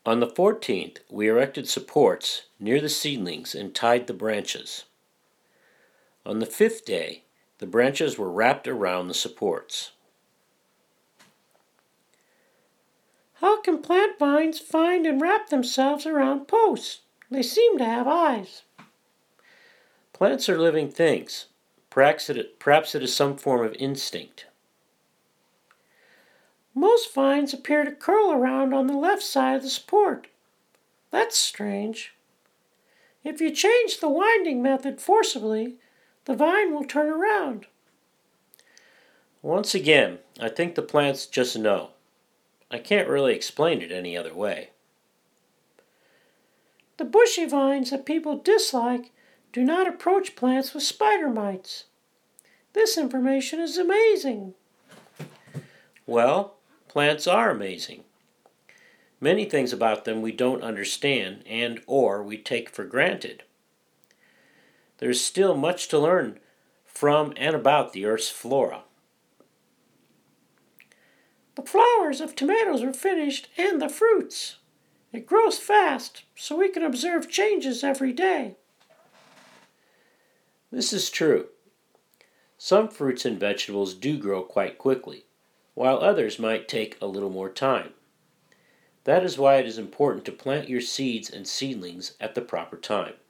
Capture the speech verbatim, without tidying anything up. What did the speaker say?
On the fourteenth, we erected supports near the seedlings and tied the branches. On the fifth day, the branches were wrapped around the supports. How can plant vines find and wrap themselves around posts? They seem to have eyes. Plants are living things. Perhaps it, perhaps it is some form of instinct. Most vines appear to curl around on the left side of the support. That's strange. If you change the winding method forcibly, the vine will turn around. Once again, I think the plants just know. I can't really explain it any other way. The bushy vines that people dislike do not approach plants with spider mites. This information is amazing. Well, plants are amazing. Many things about them we don't understand and or we take for granted. There's still much to learn from and about the Earth's flora. The flowers of tomatoes are finished and the fruits. It grows fast, so we can observe changes every day. This is true. Some fruits and vegetables do grow quite quickly, while others might take a little more time. That is why it is important to plant your seeds and seedlings at the proper time.